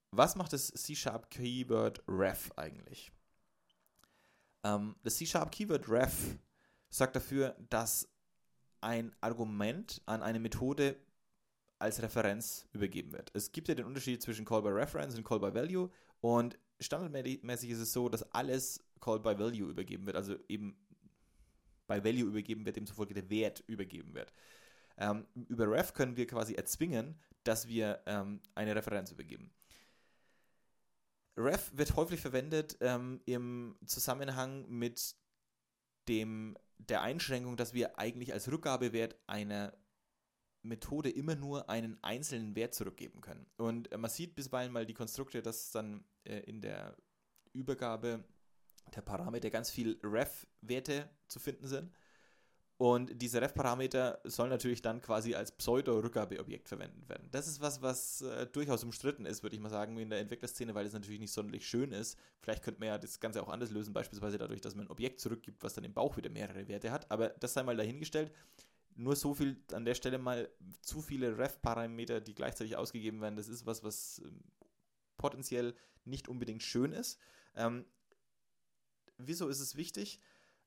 Was macht das C# Keyword ref eigentlich? Das C# Keyword ref sorgt dafür, dass ein Argument an eine Methode als Referenz übergeben wird. Es gibt ja den Unterschied zwischen Call by Reference und Call by Value und standardmäßig ist es so, dass alles Call by Value übergeben wird, also eben bei Value übergeben wird, demzufolge der Wert übergeben wird. Über Ref können wir quasi erzwingen, dass wir eine Referenz übergeben. Ref wird häufig verwendet im Zusammenhang mit der Einschränkung, dass wir eigentlich als Rückgabewert einer Methode immer nur einen einzelnen Wert zurückgeben können. Und man sieht bisweilen mal die Konstrukte, dass dann in der Übergabe der Parameter ganz viel Ref-Werte zu finden sind. Und diese Ref-Parameter sollen natürlich dann quasi als Pseudo-Rückgabeobjekt verwendet werden. Das ist was durchaus umstritten ist, würde ich mal sagen, in der Entwicklerszene, weil es natürlich nicht sonderlich schön ist. Vielleicht könnte man ja das Ganze auch anders lösen, beispielsweise dadurch, dass man ein Objekt zurückgibt, was dann im Bauch wieder mehrere Werte hat. Aber das sei mal dahingestellt. Nur so viel an der Stelle mal, zu viele Ref-Parameter, die gleichzeitig ausgegeben werden, das ist was potenziell nicht unbedingt schön ist. Wieso ist es wichtig?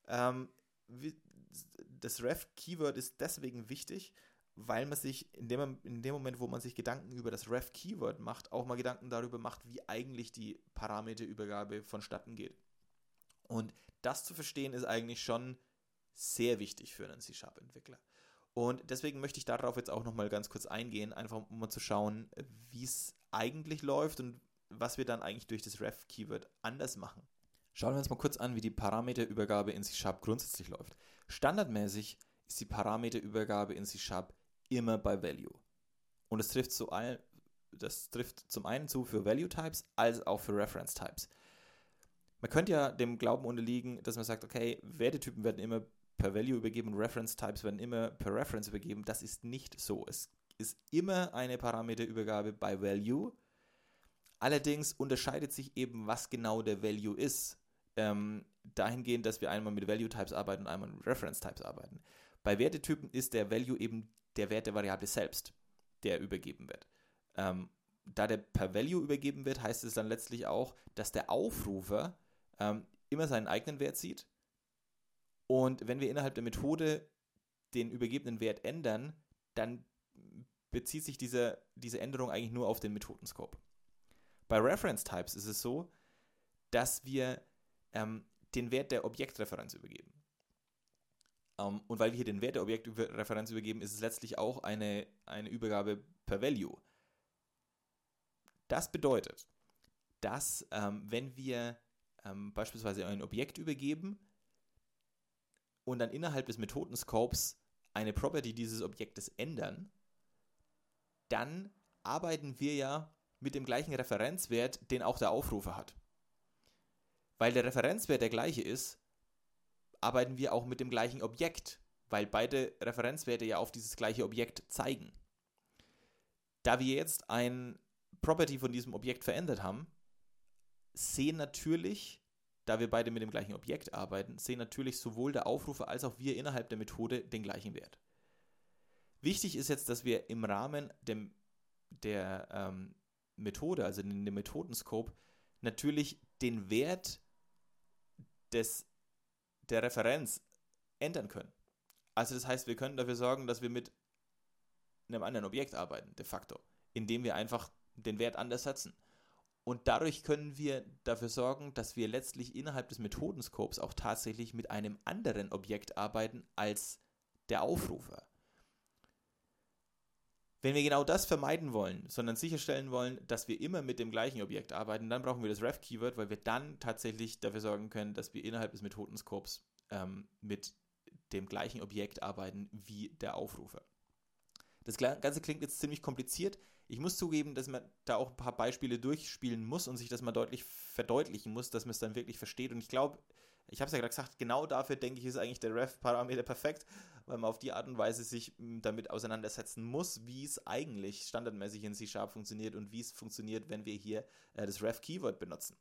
Das Ref-Keyword ist deswegen wichtig, weil man sich in dem Moment, wo man sich Gedanken über das Ref-Keyword macht, auch mal Gedanken darüber macht, wie eigentlich die Parameterübergabe vonstatten geht. Und das zu verstehen, ist eigentlich schon sehr wichtig für einen C#-Entwickler. Und deswegen möchte ich darauf jetzt auch nochmal ganz kurz eingehen, einfach um mal zu schauen, wie es eigentlich läuft und was wir dann eigentlich durch das Ref-Keyword anders machen. Schauen wir uns mal kurz an, wie die Parameterübergabe in C# grundsätzlich läuft. Standardmäßig ist die Parameterübergabe in C# immer bei Value. Und das trifft zum einen zu für Value Types als auch für Reference Types. Man könnte ja dem Glauben unterliegen, dass man sagt, okay, Wertetypen werden immer per Value übergeben und Reference Types werden immer per Reference übergeben. Das ist nicht so. Es ist immer eine Parameterübergabe bei Value. Allerdings unterscheidet sich eben, was genau der Value ist. Dahingehend, dass wir einmal mit Value Types arbeiten und einmal mit Reference Types arbeiten. Bei Wertetypen ist der Value eben der Wert der Variable selbst, der übergeben wird. Da der per Value übergeben wird, heißt es dann letztlich auch, dass der Aufrufer immer seinen eigenen Wert sieht. Und wenn wir innerhalb der Methode den übergebenen Wert ändern, dann bezieht sich diese Änderung eigentlich nur auf den Methodenscope. Bei Reference Types ist es so, dass wir den Wert der Objektreferenz übergeben. Und weil wir hier den Wert der Objektreferenz übergeben, ist es letztlich auch eine Übergabe per Value. Das bedeutet, dass wenn wir beispielsweise ein Objekt übergeben und dann innerhalb des Methodenscopes eine Property dieses Objektes ändern, dann arbeiten wir ja mit dem gleichen Referenzwert, den auch der Aufrufer hat. Weil der Referenzwert der gleiche ist, arbeiten wir auch mit dem gleichen Objekt, weil beide Referenzwerte ja auf dieses gleiche Objekt zeigen. Da wir jetzt ein Property von diesem Objekt verändert haben, sehen natürlich, da wir beide mit dem gleichen Objekt arbeiten, sehen natürlich sowohl der Aufrufer als auch wir innerhalb der Methode den gleichen Wert. Wichtig ist jetzt, dass wir im Rahmen der Methode, also in dem Methodenscope, natürlich den Wert der Referenz ändern können. Also das heißt, wir können dafür sorgen, dass wir mit einem anderen Objekt arbeiten, de facto, indem wir einfach den Wert anders setzen. Und dadurch können wir dafür sorgen, dass wir letztlich innerhalb des Methodenscopes auch tatsächlich mit einem anderen Objekt arbeiten als der Aufrufer. Wenn wir genau das vermeiden wollen, sondern sicherstellen wollen, dass wir immer mit dem gleichen Objekt arbeiten, dann brauchen wir das Ref-Keyword, weil wir dann tatsächlich dafür sorgen können, dass wir innerhalb des Methodenscopes mit dem gleichen Objekt arbeiten wie der Aufrufer. Das Ganze klingt jetzt ziemlich kompliziert. Ich muss zugeben, dass man da auch ein paar Beispiele durchspielen muss und sich das mal deutlich verdeutlichen muss, dass man es dann wirklich versteht. Und ich glaube, ich habe es ja gerade gesagt, genau dafür, denke ich, ist eigentlich der Ref-Parameter perfekt, weil man auf die Art und Weise sich damit auseinandersetzen muss, wie es eigentlich standardmäßig in C# funktioniert und wie es funktioniert, wenn wir hier das Ref-Keyword benutzen.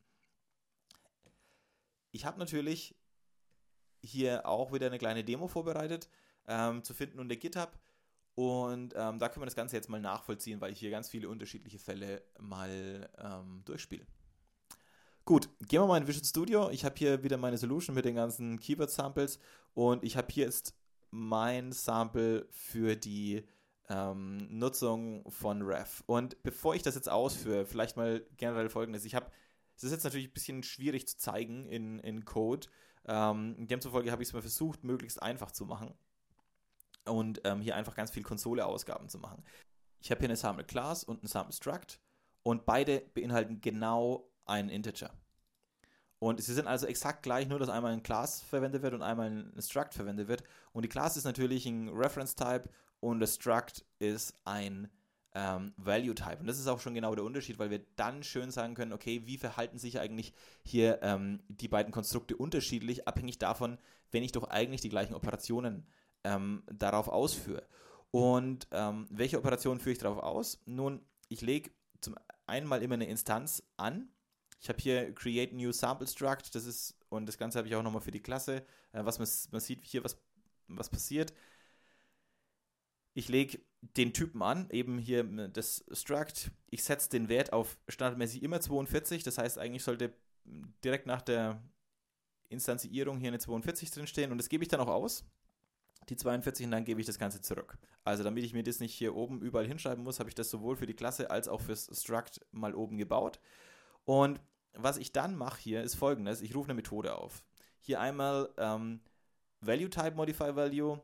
Ich habe natürlich hier auch wieder eine kleine Demo vorbereitet, zu finden unter GitHub. Und da können wir das Ganze jetzt mal nachvollziehen, weil ich hier ganz viele unterschiedliche Fälle mal durchspiele. Gut, gehen wir mal in Visual Studio. Ich habe hier wieder meine Solution mit den ganzen Keyword-Samples und ich habe hier jetzt mein Sample für die Nutzung von Ref. Und bevor ich das jetzt ausführe, vielleicht mal generell Folgendes. Es ist jetzt natürlich ein bisschen schwierig zu zeigen in Code. Demzufolge habe ich es mal versucht, möglichst einfach zu machen und hier einfach ganz viel Konsole-Ausgaben zu machen. Ich habe hier eine Sample Class und ein Sample Struct und beide beinhalten genau einen Integer. Und sie sind also exakt gleich, nur dass einmal ein Class verwendet wird und einmal ein Struct verwendet wird. Und die Class ist natürlich ein Reference Type und das Struct ist ein Value Type. Und das ist auch schon genau der Unterschied, weil wir dann schön sagen können, okay, wie verhalten sich eigentlich hier die beiden Konstrukte unterschiedlich, abhängig davon, wenn ich doch eigentlich die gleichen Operationen darauf ausführe. Und welche Operationen führe ich darauf aus? Nun, ich lege zum einen mal immer eine Instanz an. Ich habe hier Create New Sample Struct, und das Ganze habe ich auch nochmal für die Klasse, man sieht hier, was passiert. Ich lege den Typen an, eben hier das Struct. Ich setze den Wert auf standardmäßig immer 42, das heißt, eigentlich sollte direkt nach der Instanzierung hier eine 42 drinstehen und das gebe ich dann auch aus, die 42, und dann gebe ich das Ganze zurück. Also damit ich mir das nicht hier oben überall hinschreiben muss, habe ich das sowohl für die Klasse als auch fürs Struct mal oben gebaut. Und was ich dann mache hier ist Folgendes: Ich rufe eine Methode auf. Hier einmal Value Type Modify Value,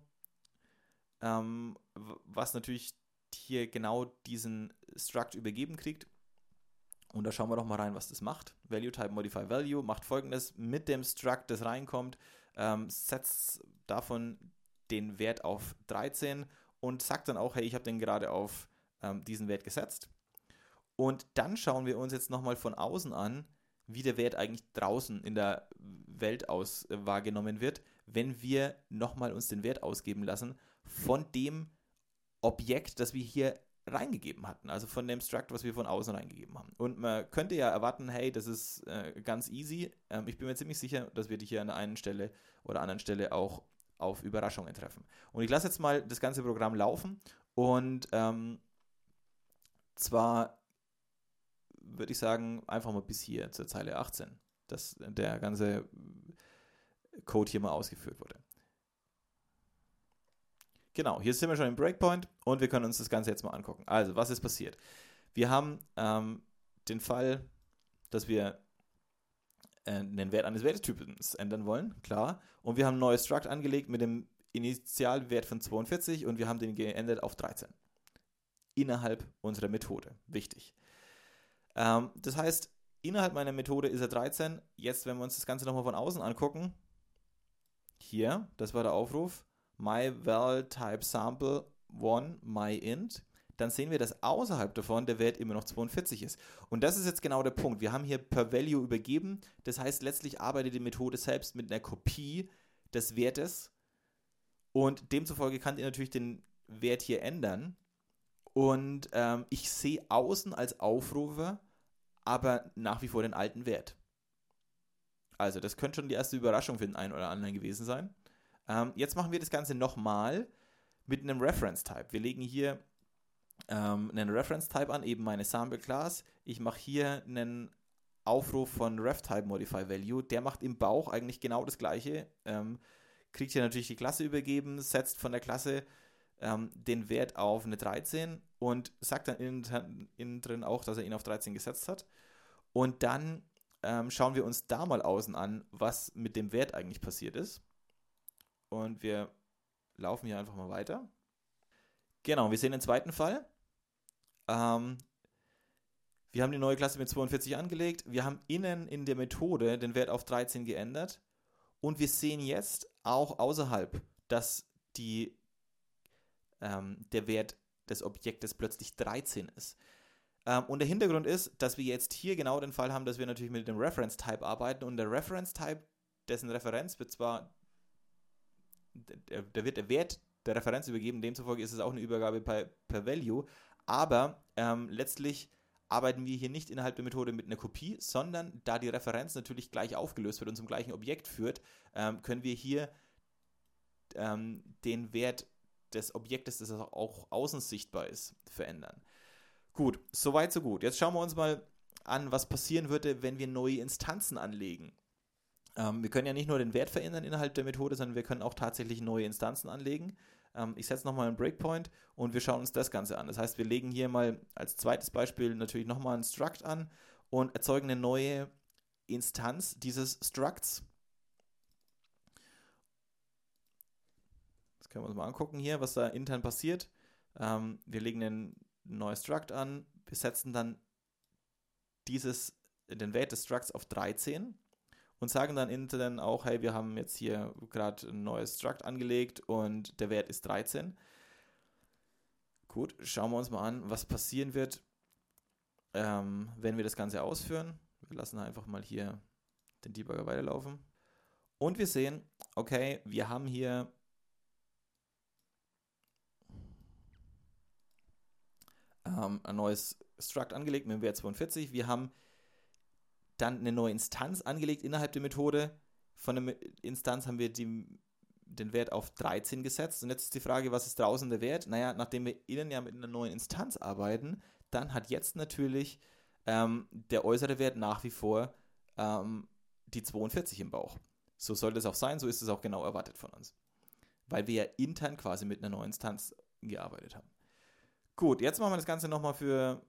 was natürlich hier genau diesen Struct übergeben kriegt. Und da schauen wir doch mal rein, was das macht. Value Type Modify Value macht Folgendes: Mit dem Struct, das reinkommt, setzt davon den Wert auf 13 und sagt dann auch, hey, ich habe den gerade auf diesen Wert gesetzt. Und dann schauen wir uns jetzt nochmal von außen an, wie der Wert eigentlich draußen in der Welt wahrgenommen wird, wenn wir nochmal uns den Wert ausgeben lassen von dem Objekt, das wir hier reingegeben hatten, also von dem Struct, was wir von außen reingegeben haben. Und man könnte ja erwarten, hey, das ist ganz easy. Ich bin mir ziemlich sicher, dass wir dich hier an der einen Stelle oder anderen Stelle auch auf Überraschungen treffen. Und ich lasse jetzt mal das ganze Programm laufen und zwar würde ich sagen, einfach mal bis hier zur Zeile 18, dass der ganze Code hier mal ausgeführt wurde. Genau, hier sind wir schon im Breakpoint und wir können uns das Ganze jetzt mal angucken. Also, was ist passiert? Wir haben den Fall, dass wir den Wert eines Wertetypens ändern wollen, klar. Und wir haben ein neues Struct angelegt mit dem Initialwert von 42 und wir haben den geändert auf 13. Innerhalb unserer Methode. Wichtig. Das heißt, innerhalb meiner Methode ist er 13. Jetzt, wenn wir uns das Ganze nochmal von außen angucken, hier, das war der Aufruf, myVal_type_sample_1 myInt, dann sehen wir, dass außerhalb davon der Wert immer noch 42 ist. Und das ist jetzt genau der Punkt. Wir haben hier per Value übergeben. Das heißt, letztlich arbeitet die Methode selbst mit einer Kopie des Wertes und demzufolge kann ihr natürlich den Wert hier ändern. Und ich sehe außen als Aufrufer aber nach wie vor den alten Wert. Also das könnte schon die erste Überraschung für den einen oder anderen gewesen sein. Jetzt machen wir das Ganze nochmal mit einem Reference-Type. Wir legen hier einen Reference-Type an, eben meine Sample-Class. Ich mache hier einen Aufruf von RefType-Modify-Value. Der macht im Bauch eigentlich genau das Gleiche. Kriegt hier natürlich die Klasse übergeben, setzt von der Klasse den Wert auf eine 13 und sagt dann innen drin auch, dass er ihn auf 13 gesetzt hat. Und dann schauen wir uns da mal außen an, was mit dem Wert eigentlich passiert ist. Und wir laufen hier einfach mal weiter. Genau, wir sehen den zweiten Fall. Wir haben die neue Klasse mit 42 angelegt. Wir haben innen in der Methode den Wert auf 13 geändert. Und wir sehen jetzt auch außerhalb, dass der Wert des Objektes plötzlich 13 ist. Und der Hintergrund ist, dass wir jetzt hier genau den Fall haben, dass wir natürlich mit dem Reference-Type arbeiten. Und der Reference-Type, dessen Referenz wird zwar, da wird der Wert der Referenz übergeben, demzufolge ist es auch eine Übergabe per Value, aber letztlich arbeiten wir hier nicht innerhalb der Methode mit einer Kopie, sondern da die Referenz natürlich gleich aufgelöst wird und zum gleichen Objekt führt, können wir hier den Wert des Objektes, das auch außen sichtbar ist, verändern. Gut, soweit so gut. Jetzt schauen wir uns mal an, was passieren würde, wenn wir neue Instanzen anlegen. Wir können ja nicht nur den Wert verändern innerhalb der Methode, sondern wir können auch tatsächlich neue Instanzen anlegen. Ich setze nochmal einen Breakpoint und wir schauen uns das Ganze an. Das heißt, wir legen hier mal als zweites Beispiel natürlich nochmal einen Struct an und erzeugen eine neue Instanz dieses Structs. Das können wir uns mal angucken hier, was da intern passiert. Wir legen ein neues Struct an, wir setzen dann den Wert des Structs auf 13 und sagen dann intern auch, hey, wir haben jetzt hier gerade ein neues Struct angelegt und der Wert ist 13. Gut, schauen wir uns mal an, was passieren wird, wenn wir das Ganze ausführen. Wir lassen einfach mal hier den Debugger weiterlaufen. Und wir sehen, okay, wir haben hier ein neues Struct angelegt mit dem Wert 42. Wir haben dann eine neue Instanz angelegt innerhalb der Methode. Von der Instanz haben wir den Wert auf 13 gesetzt. Und jetzt ist die Frage, was ist draußen der Wert? Naja, nachdem wir innen ja mit einer neuen Instanz arbeiten, dann hat jetzt natürlich der äußere Wert nach wie vor die 42 im Bauch. So sollte es auch sein, so ist es auch genau erwartet von uns. Weil wir ja intern quasi mit einer neuen Instanz gearbeitet haben. Gut, jetzt machen wir das Ganze nochmal für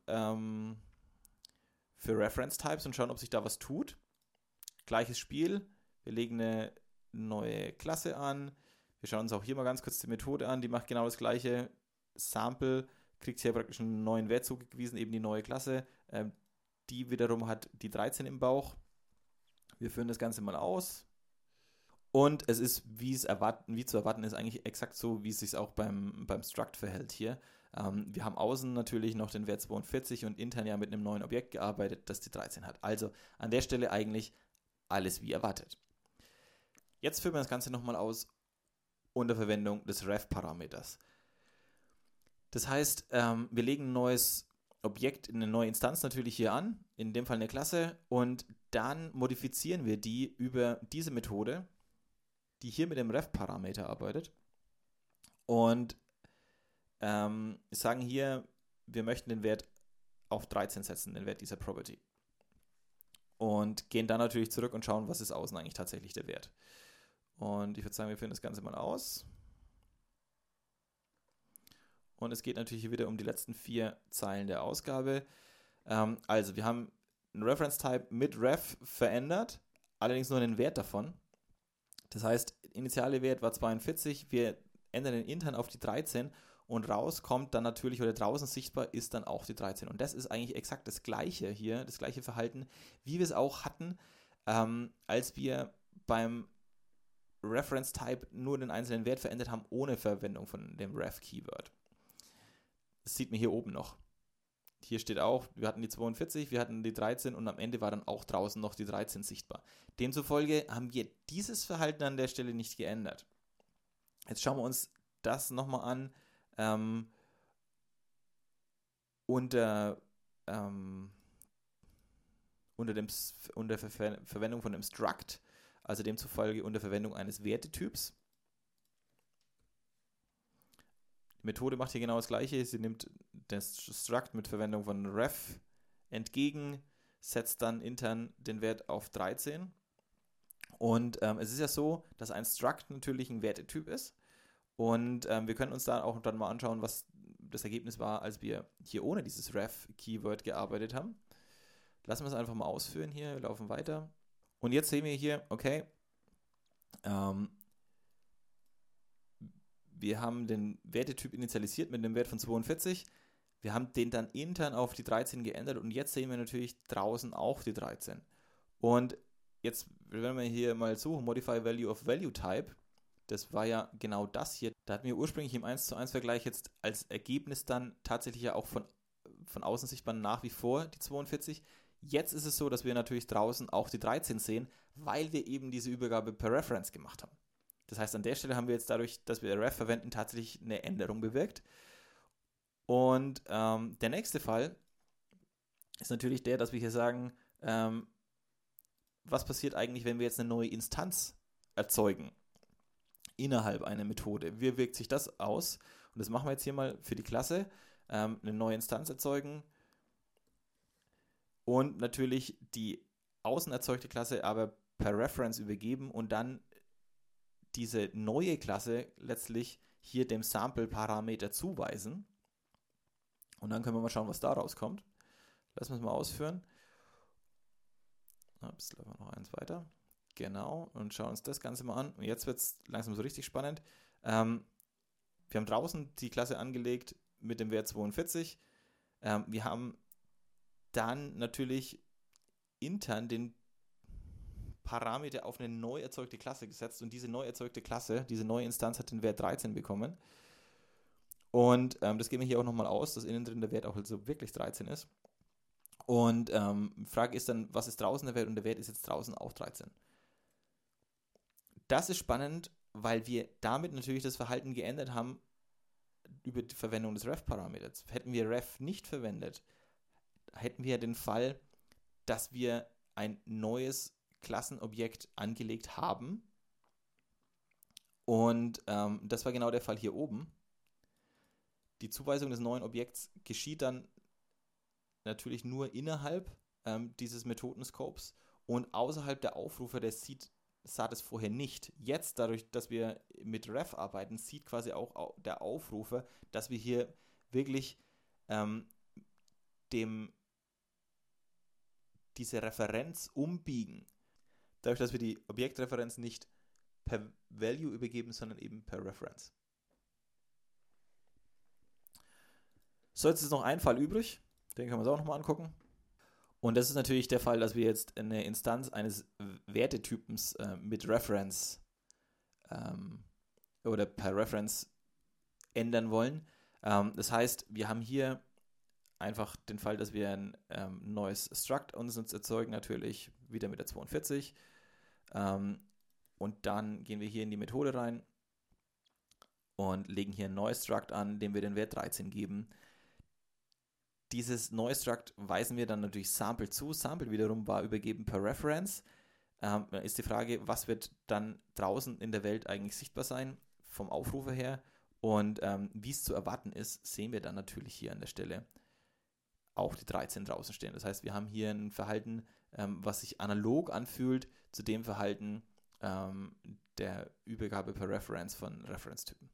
Reference Types und schauen, ob sich da was tut. Gleiches Spiel. Wir legen eine neue Klasse an. Wir schauen uns auch hier mal ganz kurz die Methode an. Die macht genau das gleiche. Sample kriegt hier praktisch einen neuen Wert zugewiesen, eben die neue Klasse. Die wiederum hat die 13 im Bauch. Wir führen das Ganze mal aus. Und es ist, wie zu erwarten ist, eigentlich exakt so, wie es sich auch beim Struct verhält hier. Wir haben außen natürlich noch den Wert 42 und intern ja mit einem neuen Objekt gearbeitet, das die 13 hat. Also an der Stelle eigentlich alles wie erwartet. Jetzt führen wir das Ganze nochmal aus unter Verwendung des ref-Parameters. Das heißt, wir legen ein neues Objekt in eine neue Instanz natürlich hier an, in dem Fall eine Klasse, und dann modifizieren wir die über diese Methode, die hier mit dem ref-Parameter arbeitet, und sagen hier, wir möchten den Wert auf 13 setzen, den Wert dieser Property. Und gehen dann natürlich zurück und schauen, was ist außen eigentlich tatsächlich der Wert. Und ich würde sagen, wir führen das Ganze mal aus. Und es geht natürlich hier wieder um die letzten 4 Zeilen der Ausgabe. Also, wir haben einen Reference-Type mit ref verändert, allerdings nur den Wert davon. Das heißt, initiale Wert war 42, wir ändern den intern auf die 13 und raus kommt dann natürlich, oder draußen sichtbar ist dann auch die 13. Und das ist eigentlich exakt das gleiche hier, das gleiche Verhalten, wie wir es auch hatten, als wir beim Reference-Type nur den einzelnen Wert verändert haben, ohne Verwendung von dem ref-Keyword. Das sieht man hier oben noch. Hier steht auch, wir hatten die 42, wir hatten die 13 und am Ende war dann auch draußen noch die 13 sichtbar. Demzufolge haben wir dieses Verhalten an der Stelle nicht geändert. Jetzt schauen wir uns das nochmal an unter Verwendung von einem Struct, also demzufolge unter Verwendung eines Wertetyps. Die Methode macht hier genau das Gleiche. Sie nimmt das Struct mit Verwendung von ref entgegen, setzt dann intern den Wert auf 13. Und es ist ja so, dass ein Struct natürlich ein Wertetyp ist. Und wir können uns da auch dann mal anschauen, was das Ergebnis war, als wir hier ohne dieses ref-Keyword gearbeitet haben. Lassen wir es einfach mal ausführen hier. Wir laufen weiter. Und jetzt sehen wir hier, okay, wir haben den Wertetyp initialisiert mit einem Wert von 42. Wir haben den dann intern auf die 13 geändert und jetzt sehen wir natürlich draußen auch die 13. Und jetzt, wenn wir hier mal suchen, Modify Value of Value Type, das war ja genau das hier. Da hatten wir ursprünglich im 1:1 Vergleich jetzt als Ergebnis dann tatsächlich ja auch von außen sichtbar nach wie vor die 42. Jetzt ist es so, dass wir natürlich draußen auch die 13 sehen, weil wir eben diese Übergabe per Reference gemacht haben. Das heißt, an der Stelle haben wir jetzt dadurch, dass wir ref verwenden, tatsächlich eine Änderung bewirkt. Und der nächste Fall ist natürlich der, dass wir hier sagen, was passiert eigentlich, wenn wir jetzt eine neue Instanz erzeugen? innerhalb einer Methode. Wie wirkt sich das aus? Und das machen wir jetzt hier mal für die Klasse. Eine neue Instanz erzeugen und natürlich die außen erzeugte Klasse aber per Reference übergeben und dann diese neue Klasse letztlich hier dem Sample-Parameter zuweisen. Und dann können wir mal schauen, was da rauskommt. Lassen wir es mal ausführen. Ups, laufen wir noch eins weiter. Genau, und schauen uns das Ganze mal an. Und jetzt wird es langsam so richtig spannend. Wir haben draußen die Klasse angelegt mit dem Wert 42. Wir haben dann natürlich intern den Parameter auf eine neu erzeugte Klasse gesetzt und diese neu erzeugte Klasse, diese neue Instanz hat den Wert 13 bekommen. Und das geben wir hier auch nochmal aus, dass innen drin der Wert auch also wirklich 13 ist. Und die Frage ist dann, was ist draußen der Wert? Und der Wert ist jetzt draußen auch 13. Das ist spannend, weil wir damit natürlich das Verhalten geändert haben über die Verwendung des ref-Parameters. Hätten wir ref nicht verwendet, hätten wir den Fall, dass wir ein neues Klassenobjekt angelegt haben. Und das war genau der Fall hier oben. Die Zuweisung des neuen Objekts geschieht dann natürlich nur innerhalb dieses Methodenscopes und außerhalb der Aufrufer, sah das vorher nicht. Jetzt, dadurch, dass wir mit ref arbeiten, sieht quasi auch der Aufrufer, dass wir hier wirklich diese Referenz umbiegen. Dadurch, dass wir die Objektreferenz nicht per Value übergeben, sondern eben per Reference. So, jetzt ist noch ein Fall übrig. Den können wir uns auch nochmal angucken. Und das ist natürlich der Fall, dass wir jetzt eine Instanz eines Wertetypens mit Reference oder per Reference ändern wollen. Das heißt, wir haben hier einfach den Fall, dass wir ein neues Struct uns erzeugen, natürlich wieder mit der 42. Und dann gehen wir hier in die Methode rein und legen hier ein neues Struct an, dem wir den Wert 13 geben. Dieses neue Struct weisen wir dann natürlich Sample zu. Sample wiederum war übergeben per Reference. Dann ist die Frage, was wird dann draußen in der Welt eigentlich sichtbar sein, vom Aufrufer her. Und wie es zu erwarten ist, sehen wir dann natürlich hier an der Stelle auch die 13 draußen stehen. Das heißt, wir haben hier ein Verhalten, was sich analog anfühlt zu dem Verhalten der Übergabe per Reference von Reference-Typen.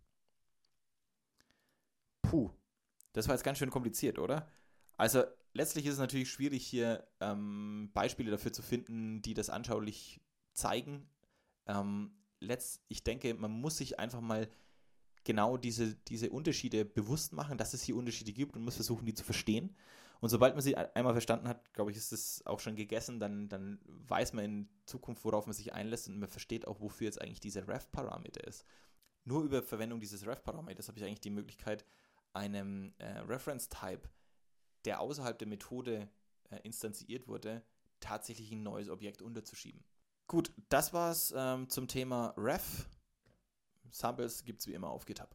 Puh, das war jetzt ganz schön kompliziert, oder? Also letztlich ist es natürlich schwierig, hier Beispiele dafür zu finden, die das anschaulich zeigen. Ich denke, man muss sich einfach mal genau diese Unterschiede bewusst machen, dass es hier Unterschiede gibt und muss versuchen, die zu verstehen. Und sobald man sie einmal verstanden hat, glaube ich, ist es auch schon gegessen, dann weiß man in Zukunft, worauf man sich einlässt und man versteht auch, wofür jetzt eigentlich dieser ref-Parameter ist. Nur über Verwendung dieses ref-Parameters habe ich eigentlich die Möglichkeit, einem Reference-Type, der außerhalb der Methode instanziert wurde, tatsächlich ein neues Objekt unterzuschieben. Gut, das war's zum Thema Ref. Samples gibt es wie immer auf GitHub.